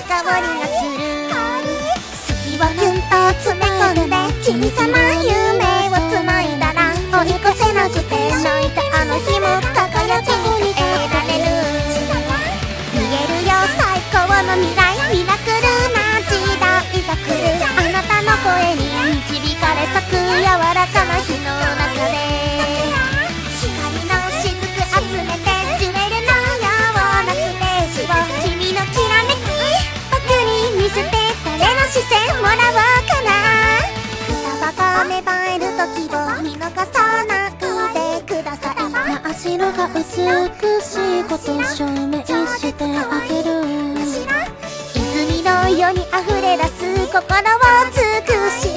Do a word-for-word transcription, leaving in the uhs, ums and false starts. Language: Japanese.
香りがする。好きをぎゅんと詰め込んで小さな夢をつないだら、追い越せなくて泣いたあの日も輝きに得られる。見えるよ最高の未来、ミラクルな時代が来る。あなたの声に導かれ咲く柔らかな日の中で、光の雫集めてジュエルのようなステージを君のきらめき僕に見せて、誰の視線もらおうかな。双葉が芽生える時を見逃さなくてください。 真っ白が美しいこと証明してあげる。 泉のように溢れ出す心を尽くし